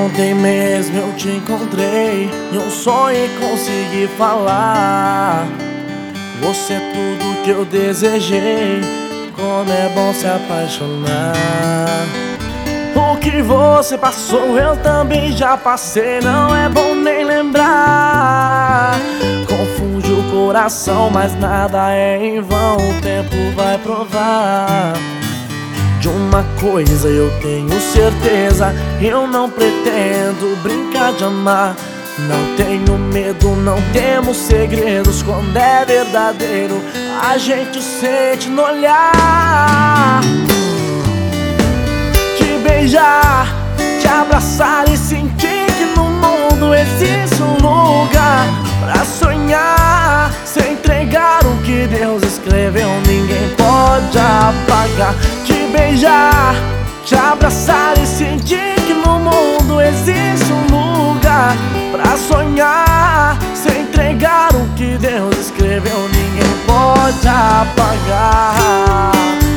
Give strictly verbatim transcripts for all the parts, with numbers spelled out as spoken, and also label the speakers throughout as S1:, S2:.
S1: Ontem mesmo eu te encontrei em um sonho e consegui falar. Você é tudo que eu desejei, como é bom se apaixonar. O que você passou eu também já passei, não é bom nem lembrar. Confunde o coração, mas nada é em vão, o tempo vai provar. De uma coisa eu tenho certeza, eu não pretendo brincar de amar. Não tenho medo, não temos segredos, quando é verdadeiro a gente sente no olhar. Te beijar, te abraçar e sentir que no mundo existe um lugar pra sonhar. Se entregar o que Deus escreveu, ninguém pode apagar. Te beijar, te abraçar e sentir que no mundo existe um lugar pra sonhar. Se entregar o que Deus escreveu, ninguém pode apagar.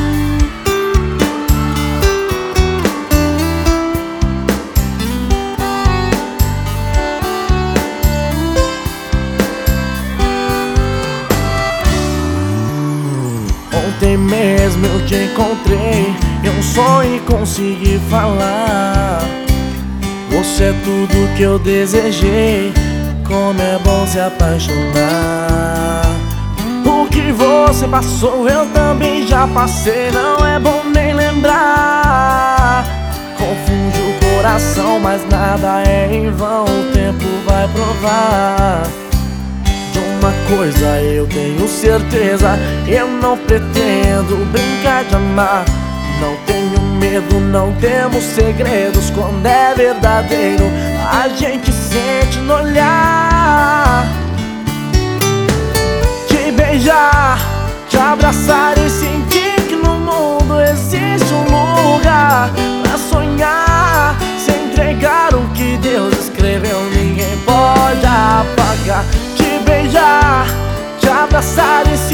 S1: Ontem mesmo eu te encontrei em um sonho e consegui falar. Você é tudo que eu desejei, como é bom se apaixonar. O que você passou eu também já passei, não é bom nem lembrar. Confunde o coração, mas nada é em vão, o tempo vai provar. De uma coisa eu tenho certeza, eu não pretendo brincar de amar. Não tenho medo, não temos segredos, quando é verdadeiro a gente sente no olhar. Te beijar, te abraçar e sentir que no mundo existe um lugar pra sonhar. Se entregar o que Deus escreveu, ninguém pode apagar. Te beijar, te abraçar e